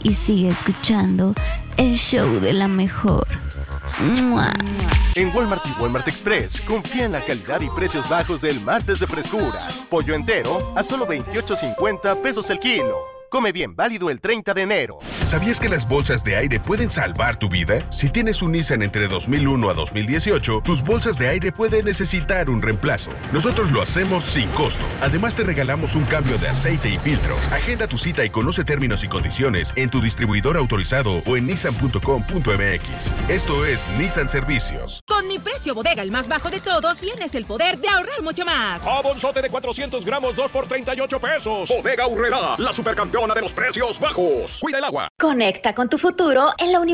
y sigue escuchando el show de la mejor. ¡Mua! En Walmart y Walmart Express, confía en la calidad y precios bajos del martes de frescura. Pollo entero a solo 28.50 pesos el kilo. Come bien, válido el 30 de enero. ¿Sabías que las bolsas de aire pueden salvar tu vida? Si tienes un Nissan entre 2001 a 2018, tus bolsas de aire pueden necesitar un reemplazo. Nosotros lo hacemos sin costo. Además, te regalamos un cambio de aceite y filtros. Agenda tu cita y conoce términos y condiciones en tu distribuidor autorizado o en nissan.com.mx. Esto es Nissan Servicios. Con mi precio bodega, el más bajo de todos, tienes el poder de ahorrar mucho más. Jabonzote de 400 gramos, 2 por 38 pesos. Bodega Aurrerá, la supercampeona de los precios bajos. Cuida el agua. Conecta con tu futuro en la Universidad